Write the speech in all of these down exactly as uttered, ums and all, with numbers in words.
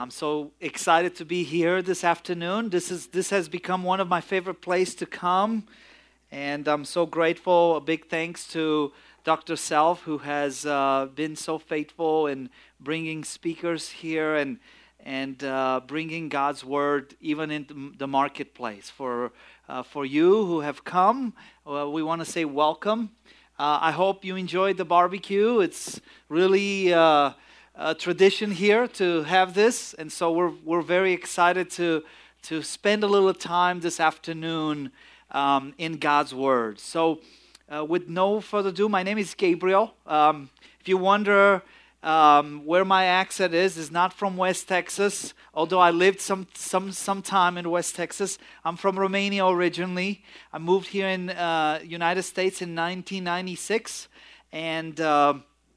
I'm so excited to be here this afternoon. This is this has become one of my favorite places to come, and I'm so grateful. A big thanks to Doctor Self, who has uh, been so faithful in bringing speakers here and and uh, bringing God's word even into the marketplace. For uh, for you who have come, well, we want to say welcome. Uh, I hope you enjoyed the barbecue. It's really Uh, A tradition here to have this, and so we're we're very excited to to spend a little time this afternoon um, in God's Word. So, uh, with no further ado, my name is Gabriel. Um, if you wonder um, where my accent is, is not from West Texas. Although I lived some some some time in West Texas, I'm from Romania originally. I moved here in uh, United States in nineteen ninety-six, and Uh,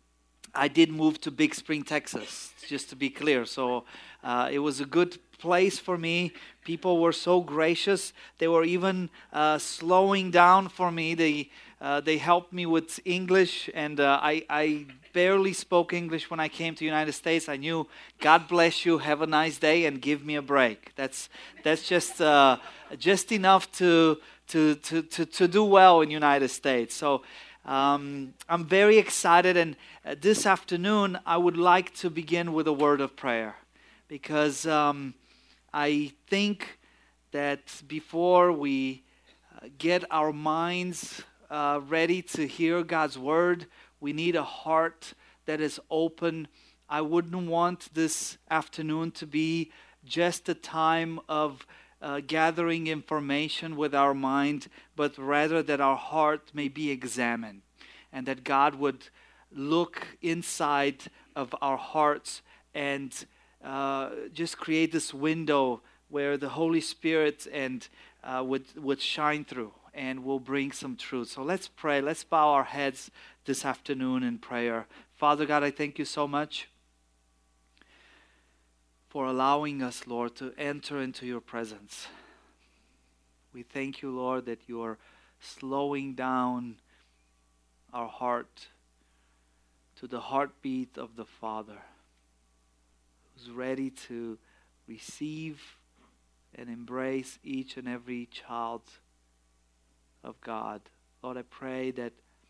I did move to Big Spring, Texas, just to be clear. So uh, it was a good place for me. People were so gracious. They were even uh, slowing down for me. They uh, they helped me with English, and uh, I, I barely spoke English when I came to the United States. I knew, God bless you, have a nice day, and give me a break. That's that's just uh, just enough to to to to to do well in the United States. So. Um, I'm very excited, and uh, this afternoon I would like to begin with a word of prayer, because um, I think that before we uh, get our minds uh, ready to hear God's word, we need a heart that is open. I wouldn't want this afternoon to be just a time of Uh, gathering information with our mind, but rather that our heart may be examined, and that God would look inside of our hearts and uh, just create this window where the Holy Spirit and uh, would would shine through and will bring some truth. So let's pray. Let's bow our heads this afternoon in prayer. Father God, I thank you so much for allowing us, Lord, to enter into your presence. We thank you, Lord, that you are slowing down our heart to the heartbeat of the Father, who's ready to receive and embrace each and every child of God. Lord, I pray that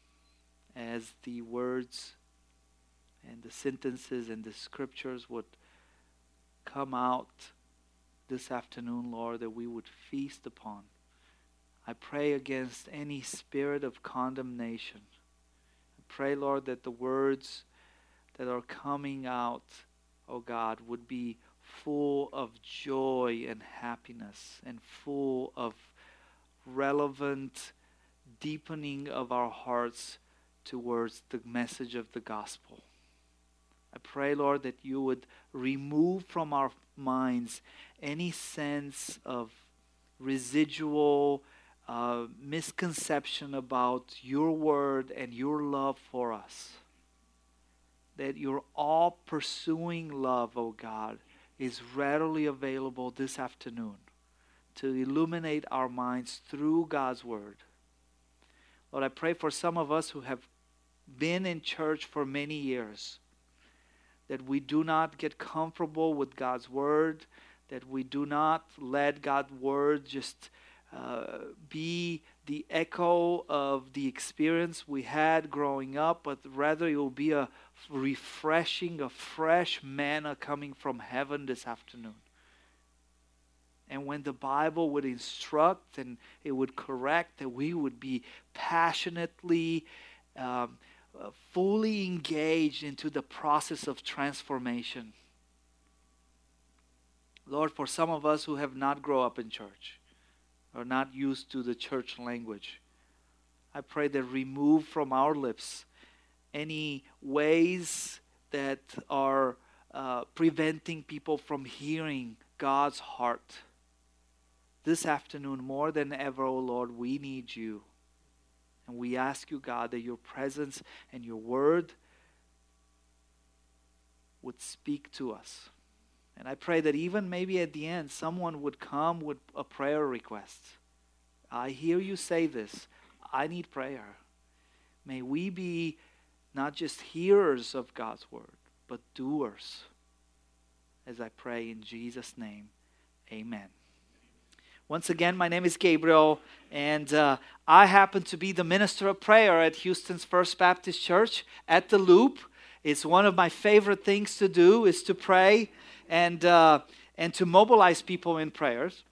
as the words and the sentences and the scriptures would come out this afternoon, Lord, that we would feast upon. I pray against any spirit of condemnation. I pray, Lord, that the words that are coming out, oh God, would be full of joy and happiness, and full of relevant deepening of our hearts towards the message of the gospel. I pray, Lord, that you would remove from our minds any sense of residual uh, misconception about your word and your love for us. That your all-pursuing love, oh God, is readily available this afternoon to illuminate our minds through God's word. Lord, I pray for some of us who have been in church for many years, that we do not get comfortable with God's word, that we do not let God's word just uh, be the echo of the experience we had growing up, but rather it will be a refreshing, a fresh manna coming from heaven this afternoon. And when the Bible would instruct and it would correct, that we would be passionately um, Uh, fully engaged into the process of transformation. Lord, for some of us who have not grown up in church, or not used to the church language, I pray that remove from our lips any ways that are uh, preventing people from hearing God's heart. This afternoon, more than ever, oh Lord, we need you. And we ask you, God, that your presence and your word would speak to us. And I pray that even maybe at the end, someone would come with a prayer request. I hear you say this. I need prayer. May we be not just hearers of God's word, but doers. as I pray in Jesus' name. Amen. Once again, my name is Gabriel, and uh, I happen to be the minister of prayer at Houston's First Baptist Church at the Loop. It's one of my favorite things to do is to pray and uh, and to mobilize people in prayers.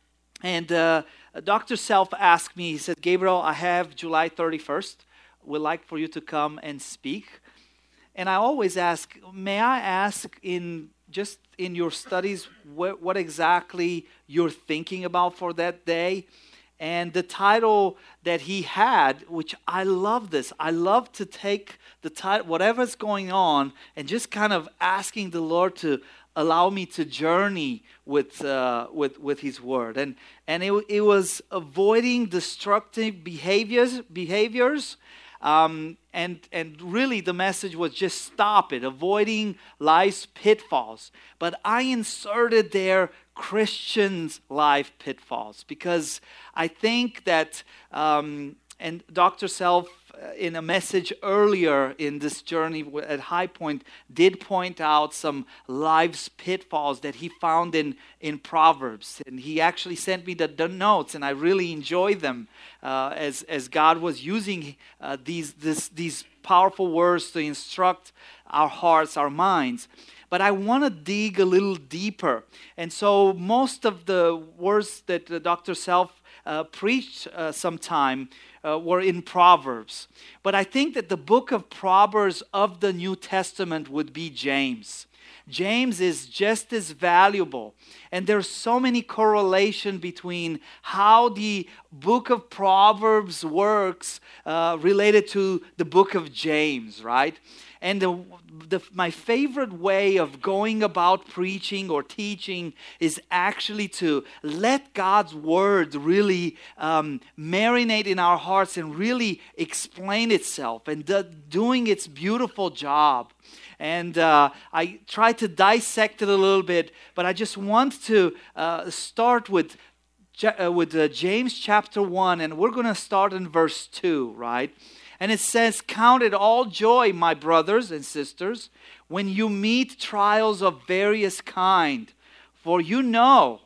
And uh, Doctor Self asked me, he said, Gabriel, I have July thirty-first. We'd like for you to come and speak. And I always ask, may I ask in just in your studies what, what exactly you're thinking about for that day? And the title that he had, which I love this. I love to take the title, whatever's going on, and just kind of asking the Lord to allow me to journey with uh, with with His Word. And and it, it was avoiding destructive behaviors behaviors. Um, and and really the message was just stop it, avoiding life's pitfalls. But I inserted there Christians' life pitfalls because I think that, um, and Doctor Self uh, in a message earlier in this journey at High Point did point out some life's pitfalls that he found in, in Proverbs. And he actually sent me the, the notes, and I really enjoyed them uh, as, as God was using uh, these, this, these powerful words to instruct our hearts, our minds. But I want to dig a little deeper. And so most of the words that uh, Doctor Self uh, preached uh, sometime uh, were in Proverbs. But I think that the book of Proverbs of the New Testament would be James. James is just as valuable. And there's so many correlation between how the book of Proverbs works uh, related to the book of James, right? And the, the, my favorite way of going about preaching or teaching is actually to let God's word really um, marinate in our hearts and really explain itself and do, doing its beautiful job. And uh, I try to dissect it a little bit, but I just want to uh, start with, uh, with uh, James chapter one, and we're going to start in verse two, right? And it says, count it all joy, my brothers and sisters, when you meet trials of various kind. For you know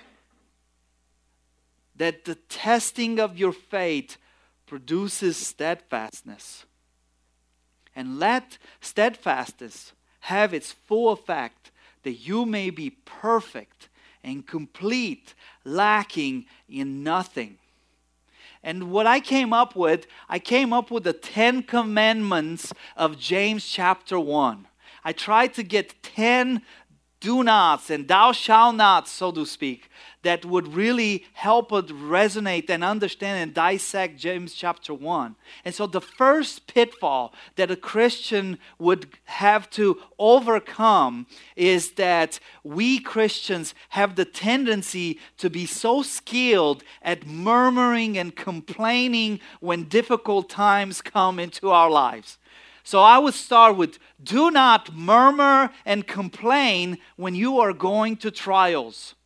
that the testing of your faith produces steadfastness. And let steadfastness have its full effect, that you may be perfect and complete, lacking in nothing. And what I came up with, I came up with the Ten Commandments of James chapter one. I tried to get ten do nots and thou shalt not, so to speak, that would really help us resonate and understand and dissect James chapter one. And so the first pitfall that a Christian would have to overcome is that we Christians have the tendency to be so skilled at murmuring and complaining when difficult times come into our lives. So I would start with, do not murmur and complain when you are going to trials.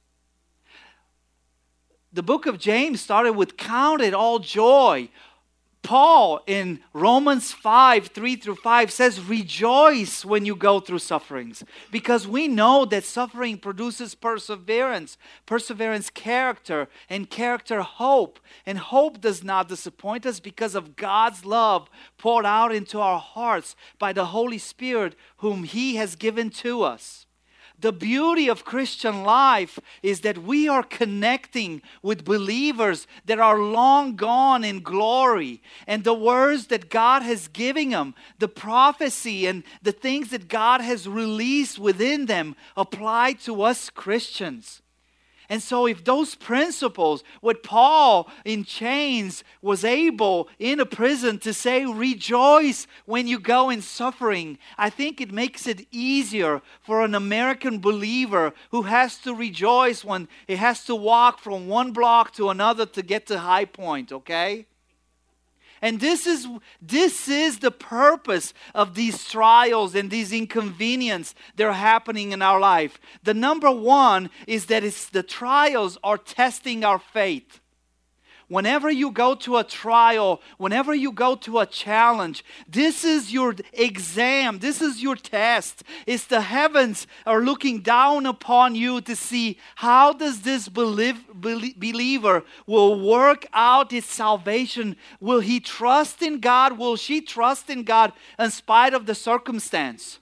The book of James started with, count it all joy. Paul in Romans five, three through five says, rejoice when you go through sufferings. Because we know that suffering produces perseverance. Perseverance, character, and character, hope. And hope does not disappoint us because of God's love poured out into our hearts by the Holy Spirit whom He has given to us. The beauty of Christian life is that we are connecting with believers that are long gone in glory. And the words that God has given them, the prophecy and the things that God has released within them apply to us Christians. And so if those principles, what Paul in chains was able in a prison to say, rejoice when you go in suffering, I think it makes it easier for an American believer who has to rejoice when he has to walk from one block to another to get to High Point, okay? And this is this is the purpose of these trials and these inconveniences that are happening in our life. The number one is that it's the trials are testing our faith. Whenever you go to a trial, whenever you go to a challenge, this is your exam, this is your test. It's the heavens are looking down upon you to see how does this believe, believer will work out his salvation. Will he trust in God? Will she trust in God in spite of the circumstance?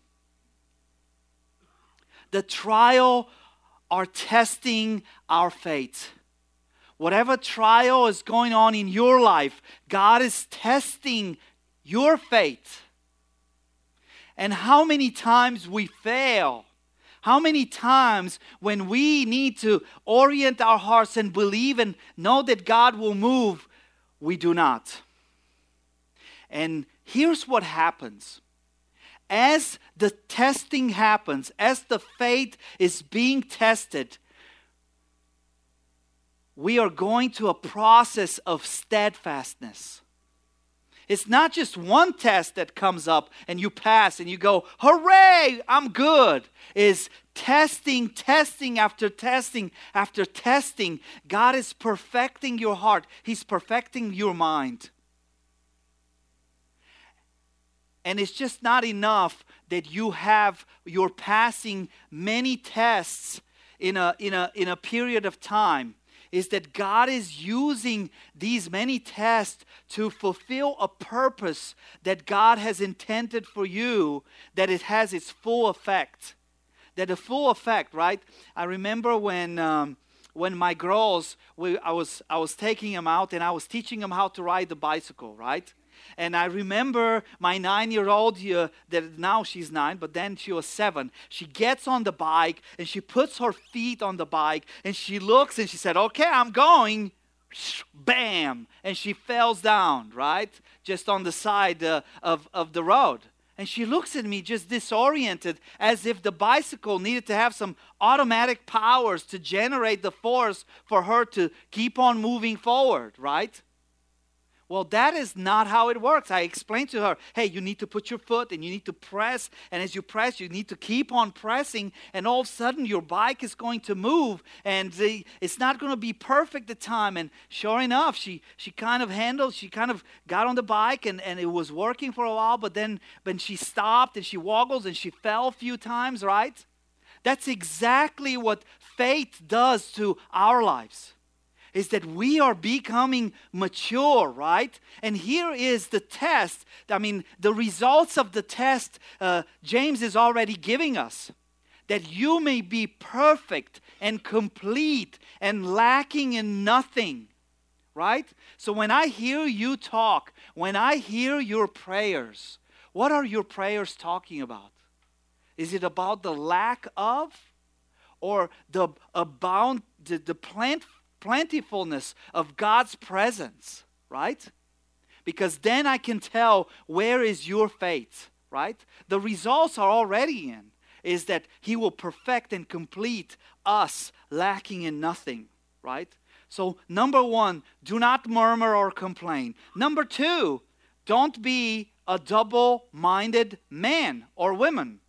The trial are testing our faith. Whatever trial is going on in your life, God is testing your faith. And how many times we fail. How many times when we need to orient our hearts and believe and know that God will move, we do not. And here's what happens. As the testing happens, as the faith is being tested, we are going to a process of steadfastness. It's not just one test that comes up and you pass and you go, hooray, I'm good. It's testing, testing after testing after testing. God is perfecting your heart. He's perfecting your mind. And it's just not enough that you have, you're passing many tests in a, in a, in a period of time. Is that God is using these many tests to fulfill a purpose that God has intended for you, that it has its full effect. That the full effect, right? I remember when um, when my girls, we, I was I was taking them out and I was teaching them how to ride the bicycle, right? And I remember my nine-year-old, uh, that now she's nine, but then she was seven. She gets on the bike and she puts her feet on the bike and she looks and she said, okay, I'm going. Bam! And she falls down, right? Just on the side uh, of, of the road. And she looks at me just disoriented, as if the bicycle needed to have some automatic powers to generate the force for her to keep on moving forward, right? Well, that is not how it works. I explained to her, hey, you need to put your foot and you need to press. And as you press, you need to keep on pressing. And all of a sudden, your bike is going to move. And the, it's not going to be perfect the time. And sure enough, she she kind of handled, she kind of got on the bike and, and it was working for a while. But then when she stopped and she woggles and she fell a few times, right? That's exactly what faith does to our lives. Is that we are becoming mature, right? And here is the test. I mean, the results of the test, uh, James is already giving us. That you may be perfect and complete and lacking in nothing, right? So when I hear you talk, when I hear your prayers, what are your prayers talking about? Is it about the lack of or the abound, the, the plant plentifulness of God's presence, right? Because then I can tell where is your faith, right? The results are already in, is that He will perfect and complete us lacking in nothing, right? So number one, do not murmur or complain. Number two, don't be a double-minded man or woman.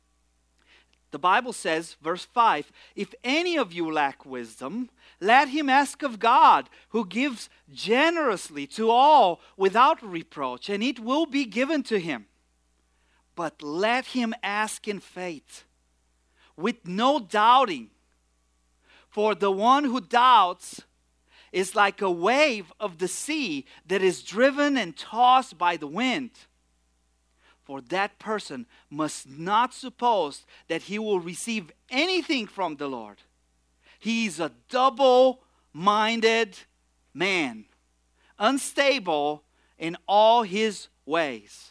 The Bible says, verse five, if any of you lack wisdom, let him ask of God, who gives generously to all without reproach, and it will be given to him. But let him ask in faith, with no doubting. For the one who doubts is like a wave of the sea that is driven and tossed by the wind. For that person must not suppose that he will receive anything from the Lord. He's a double-minded man, unstable in all his ways.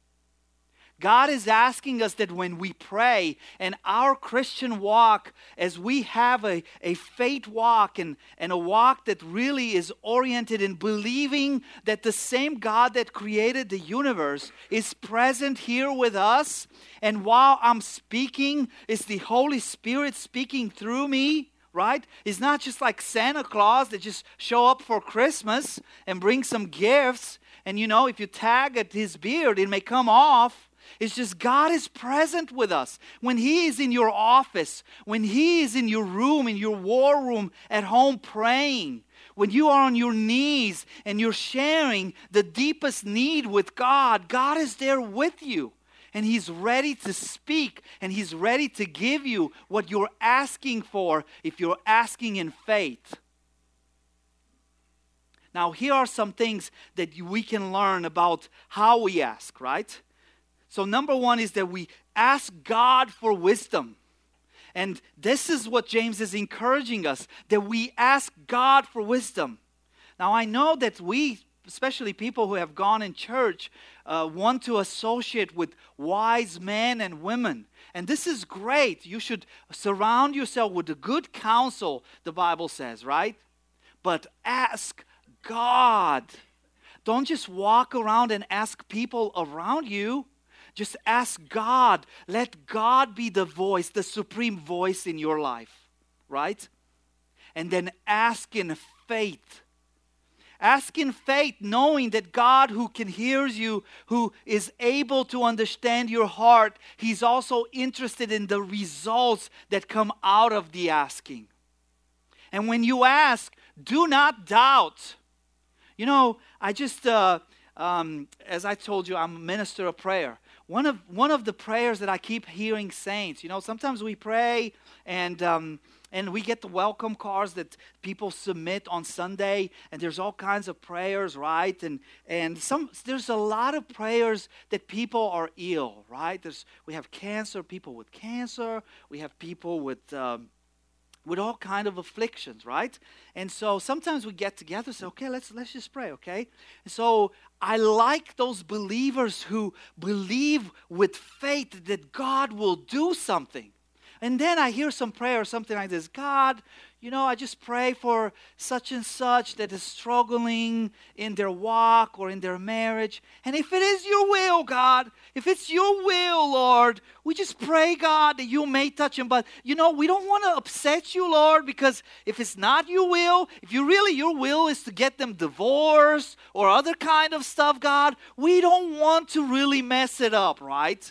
God is asking us that when we pray and our Christian walk, as we have a, a faith walk and, and a walk that really is oriented in believing that the same God that created the universe is present here with us. And while I'm speaking, it's the Holy Spirit speaking through me, right? It's not just like Santa Claus that just show up for Christmas and bring some gifts. And you know, if you tag at his beard, it may come off. It's just God is present with us. When He is in your office, when He is in your room, in your war room at home praying, when you are on your knees and you're sharing the deepest need with God, God is there with you. And He's ready to speak, and He's ready to give you what you're asking for if you're asking in faith. Now, here are some things that we can learn about how we ask, right? So number one is that we ask God for wisdom. And this is what James is encouraging us, that we ask God for wisdom. Now, I know that we, especially people who have gone in church, uh, want to associate with wise men and women. And this is great. You should surround yourself with the good counsel, the Bible says, right? But ask God. Don't just walk around and ask people around you. Just ask God. Let God be the voice, the supreme voice in your life, right? And then ask in faith. Ask in faith, knowing that God who can hear you, who is able to understand your heart, He's also interested in the results that come out of the asking. And when you ask, do not doubt. You know, I just, uh, um, as I told you, I'm a minister of prayer. One of one of the prayers that I keep hearing saints, you know, sometimes we pray and um, and we get the welcome cards that people submit on Sunday, and there's all kinds of prayers, right? And and some there's a lot of prayers that people are ill, right? There's we have cancer, people with cancer, we have people with um, with all kind of afflictions, right? And so sometimes we get together and say, okay, let's let's just pray, okay? And so I like those believers who believe with faith that God will do something. And then I hear some prayer or something like this. God, you know, I just pray for such and such that is struggling in their walk or in their marriage. And if it is your will, God, if it's your will, Lord, we just pray, God, that you may touch him. But, you know, we don't want to upset you, Lord, because if it's not your will, if you really, your will is to get them divorced or other kind of stuff, God, we don't want to really mess it up, right?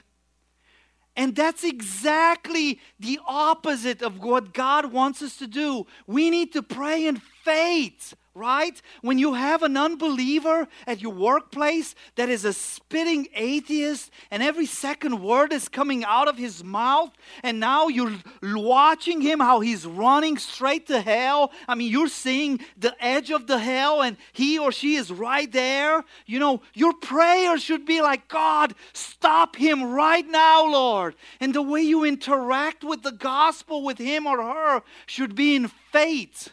And that's exactly the opposite of what God wants us to do. We need to pray in faith, right? When you have an unbeliever at your workplace that is a spitting atheist and every second word is coming out of his mouth, and now you're watching him how he's running straight to hell. I mean, you're seeing the edge of the hell and he or she is right there. You know, your prayer should be like, God, stop him right now, Lord. And the way you interact with the gospel with him or her should be in faith.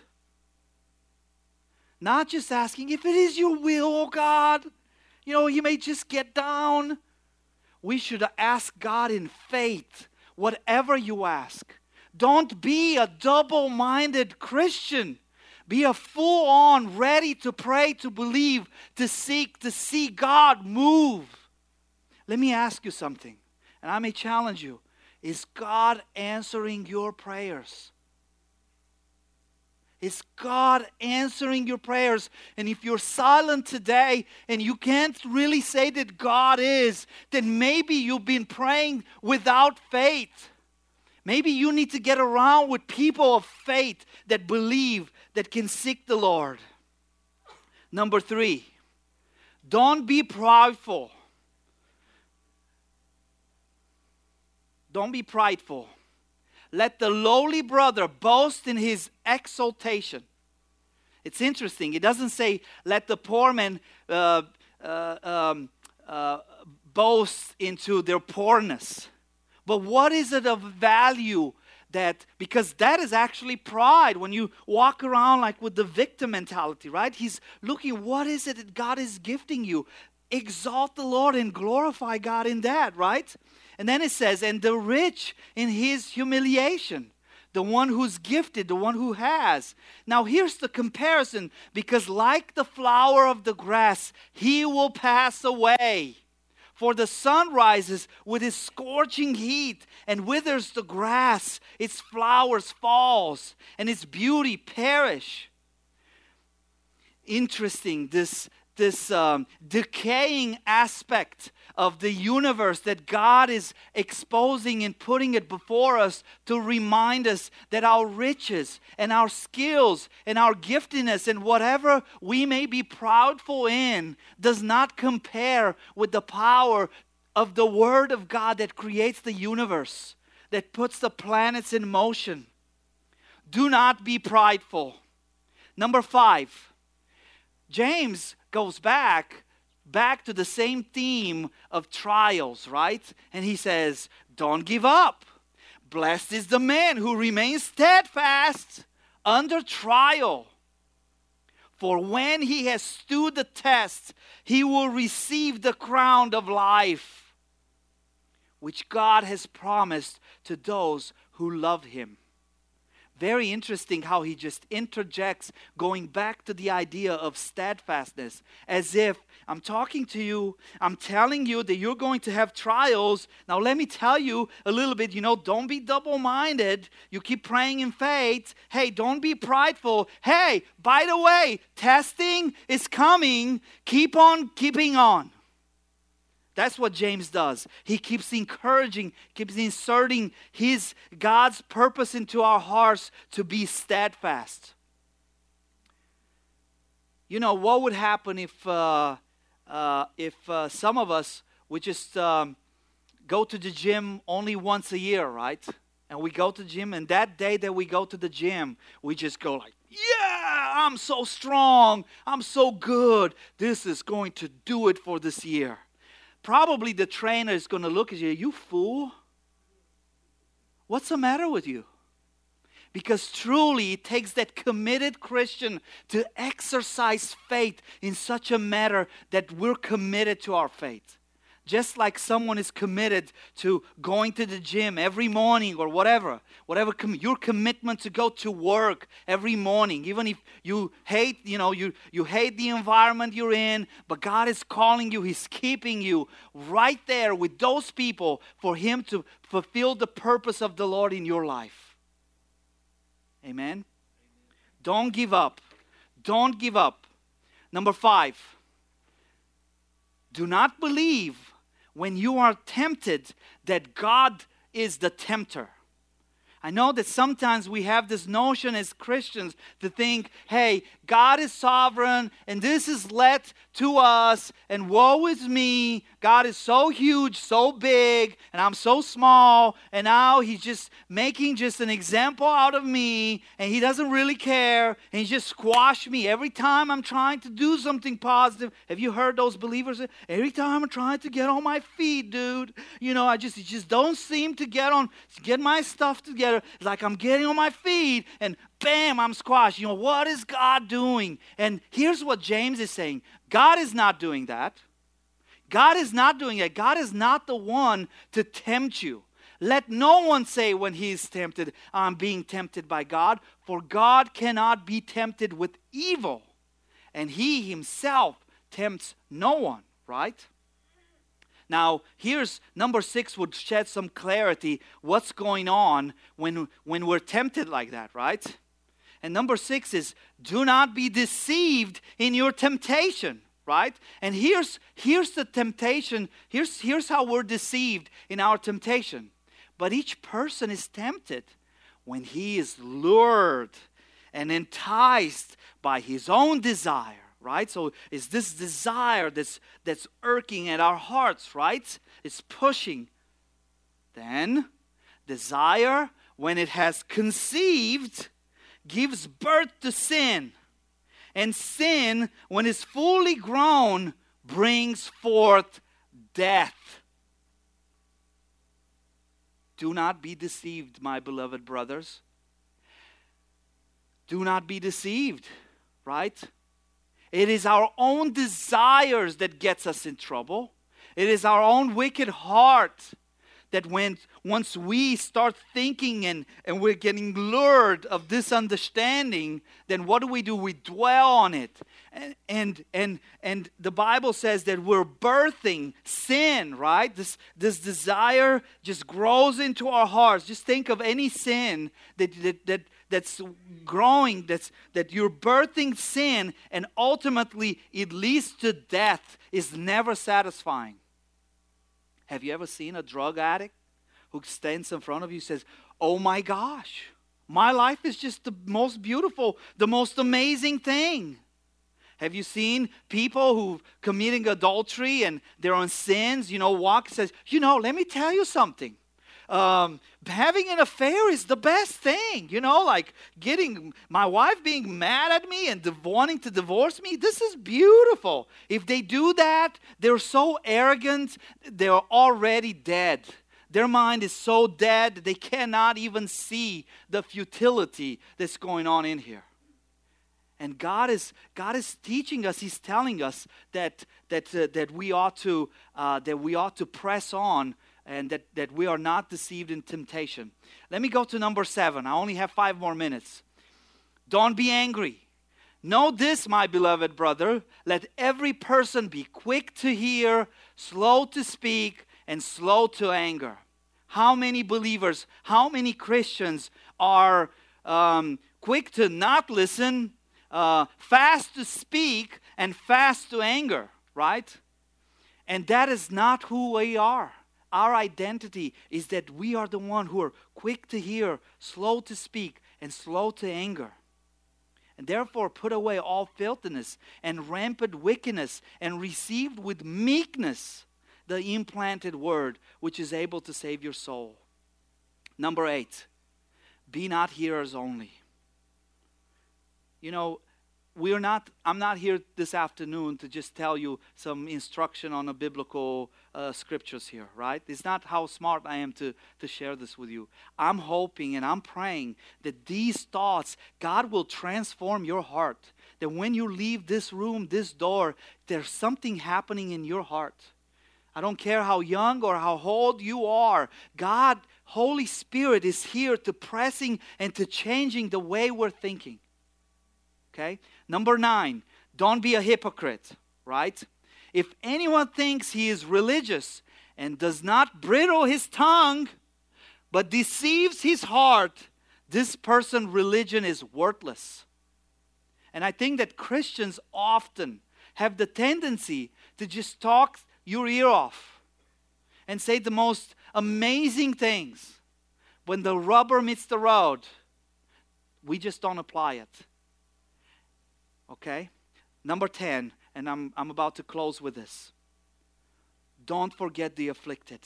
Not just asking, if it is your will, oh God, you know, you may just get down. We should ask God in faith, whatever you ask. Don't be a double-minded Christian. Be a full-on, ready to pray, to believe, to seek, to see God move. Let me ask you something, and I may challenge you. Is God answering your prayers? Is God answering your prayers? And if you're silent today and you can't really say that God is, then maybe you've been praying without faith. Maybe you need to get around with people of faith that believe, that can seek the Lord. Number three, don't be prideful. Don't be prideful. Let the lowly brother boast in his exaltation. It's interesting. It doesn't say, let the poor man uh, uh, um, uh, boast into their poorness. But what is it of value that, because that is actually pride when you walk around like with the victim mentality, right? He's looking, what is it that God is gifting you? Exalt the Lord and glorify God in that, right? And then it says, and the rich in his humiliation, the one who's gifted, the one who has. Now here's the comparison, because like the flower of the grass, he will pass away. For the sun rises with its scorching heat and withers the grass, its flowers falls, and its beauty perish. Interesting, this this um, decaying aspect of the universe that God is exposing and putting it before us to remind us that our riches and our skills and our giftedness and whatever we may be proudful in does not compare with the power of the Word of God that creates the universe, that puts the planets in motion. Do not be prideful. Number five, James goes back back to the same theme of trials, right? And he says, don't give up. Blessed is the man who remains steadfast under trial. For when he has stood the test, he will receive the crown of life, which God has promised to those who love him. Very interesting how he just interjects, going back to the idea of steadfastness, as if I'm talking to you, I'm telling you that you're going to have trials. Now let me tell you a little bit, you know, don't be double-minded. You keep praying in faith. Hey, don't be prideful. Hey, by the way, testing is coming. Keep on keeping on. That's what James does. He keeps encouraging, keeps inserting his God's purpose into our hearts to be steadfast. You know, what would happen if uh, uh, if uh, some of us would just um, go to the gym only once a year, right? And we go to the gym, and that day that we go to the gym, we just go like, yeah, I'm so strong. I'm so good. This is going to do it for this year. Probably the trainer is going to look at you, you fool. What's the matter with you? Because truly it takes that committed Christian to exercise faith in such a manner that we're committed to our faith. Just like someone is committed to going to the gym every morning or whatever. Whatever com- your commitment to go to work every morning. Even if you hate, you know, you, you hate the environment you're in. But God is calling you. He's keeping you right there with those people for Him to fulfill the purpose of the Lord in your life. Amen? Amen. Don't give up. Don't give up. Number five. Do not believe when you are tempted that God is the tempter. I know that sometimes we have this notion as Christians to think, hey, God is sovereign and this is let to us and woe is me. God is so huge, so big, and I'm so small, and now He's just making just an example out of me, and He doesn't really care, and He just squashed me every time I'm trying to do something positive. Have you heard those believers? Every time I'm trying to get on my feet, dude, you know, I just, it just don't seem to get on, get my stuff together. It's like I'm getting on my feet, and bam, I'm squashed. You know, what is God doing? And here's what James is saying. God is not doing that. God is not doing it. God is not the one to tempt you. Let no one say when he is tempted, I'm being tempted by God. For God cannot be tempted with evil. And He Himself tempts no one, right? Now, here's number six would shed some clarity what's going on when, when we're tempted like that, right? And number six is, do not be deceived in your temptation, right? And here's, here's the temptation. Here's, here's how we're deceived in our temptation. But each person is tempted when he is lured and enticed by his own desire. Right? So it's this desire that's, that's irking at our hearts, right? It's pushing. Then, desire, when it has conceived, gives birth to sin. And sin, when it's fully grown, brings forth death. Do not be deceived, my beloved brothers. Do not be deceived, right? It is our own desires that gets us in trouble. It is our own wicked heart that when once we start thinking and, and we're getting lured of this understanding, then what do we do? We dwell on it. And, and, and, and the Bible says that we're birthing sin, right? This, this desire just grows into our hearts. Just think of any sin that, that, that that's growing, that's, that you're birthing sin, and ultimately it leads to death, is never satisfying. Have you ever seen a drug addict who stands in front of you and says, oh my gosh, my life is just the most beautiful, the most amazing thing? Have you seen people who committing adultery and they're on sins, you know, walk and says, you know, let me tell you something. Um, having an affair is the best thing, you know, like getting my wife being mad at me and div- wanting to divorce me. This is beautiful. If they do that, they're so arrogant, they're already dead. Their mind is so dead, they cannot even see the futility that's going on in here. And God is God is teaching us. He's telling us that that uh, that we ought to uh, that we ought to press on. And that, that we are not deceived in temptation. Let me go to number seven. I only have five more minutes. Don't be angry. Know this, my beloved brother. Let every person be quick to hear, slow to speak, and slow to anger. How many believers, how many Christians are um, quick to not listen, uh, fast to speak, and fast to anger, right? And that is not who we are. Our identity is that we are the one who are quick to hear, slow to speak, and slow to anger. And therefore put away all filthiness and rampant wickedness, and receive with meekness the implanted word, which is able to save your soul. Number eight, be not hearers only. You know, we are not, I'm not here this afternoon to just tell you some instruction on the biblical uh, scriptures here, right? It's not how smart I am to, to share this with you. I'm hoping and I'm praying that these thoughts, God will transform your heart. That when you leave this room, this door, there's something happening in your heart. I don't care how young or how old you are. God, Holy Spirit is here to pressing and to changing the way we're thinking. Okay? Number nine, don't be a hypocrite, right? If anyone thinks he is religious and does not bridle his tongue, but deceives his heart, this person's religion is worthless. And I think that Christians often have the tendency to just talk your ear off and say the most amazing things. When the rubber meets the road, we just don't apply it. Okay? Number ten, and I'm, I'm about to close with this. Don't forget the afflicted.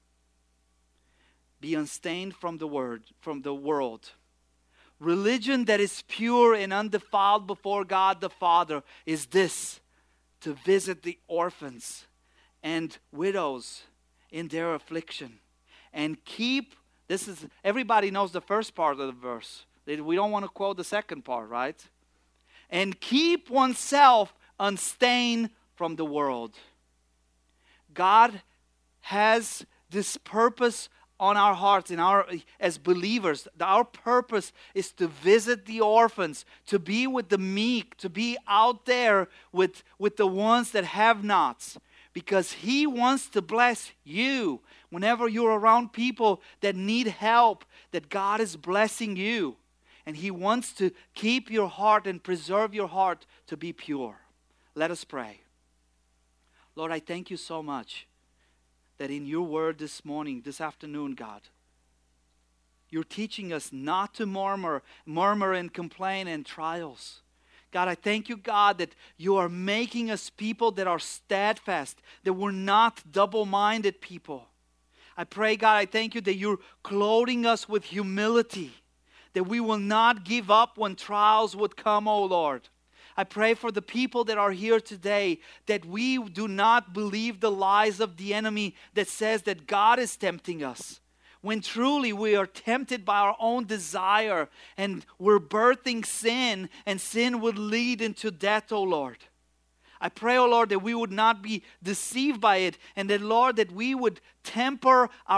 Be unstained from the word, from the world. Religion that is pure and undefiled before God the Father is this: to visit the orphans and widows in their affliction. And keep, this is, everybody knows the first part of the verse. We don't want to quote the second part, right? And keep oneself unstained from the world. God has this purpose on our hearts, in our as believers. Our purpose is to visit the orphans, to be with the meek, to be out there with, with the ones that have nots. Because He wants to bless you whenever you're around people that need help, that God is blessing you. And He wants to keep your heart and preserve your heart to be pure. Let us pray. Lord, I thank you so much that in your word this morning, this afternoon, God, you're teaching us not to murmur, murmur and complain in trials. God, I thank you, God, that you are making us people that are steadfast, that we're not double-minded people. I pray, God, I thank you that you're clothing us with humility, that we will not give up when trials would come, oh Lord. I pray for the people that are here today, that we do not believe the lies of the enemy that says that God is tempting us, when truly we are tempted by our own desire and we're birthing sin, and sin would lead into death, oh Lord. I pray, oh Lord, that we would not be deceived by it, and that, Lord, that we would temper our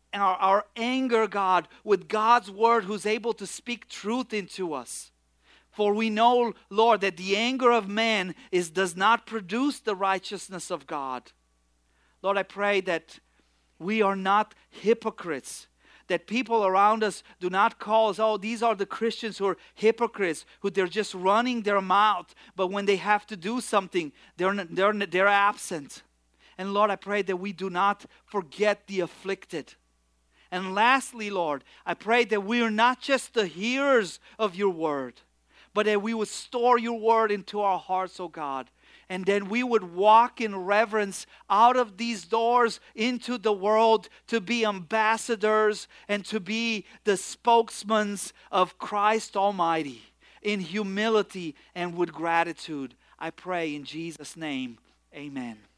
our, our anger, God, with God's word who's able to speak truth into us. For we know, Lord, that the anger of man is, does not produce the righteousness of God. Lord, I pray that we are not hypocrites, that people around us do not call us, oh, these are the Christians who are hypocrites, who they're just running their mouth, but when they have to do something, they're, they're, they're absent. And Lord, I pray that we do not forget the afflicted. And lastly, Lord, I pray that we are not just the hearers of your word, but that we would store your word into our hearts, oh God. And then we would walk in reverence out of these doors into the world to be ambassadors and to be the spokesmen of Christ Almighty in humility and with gratitude. I pray in Jesus' name, amen.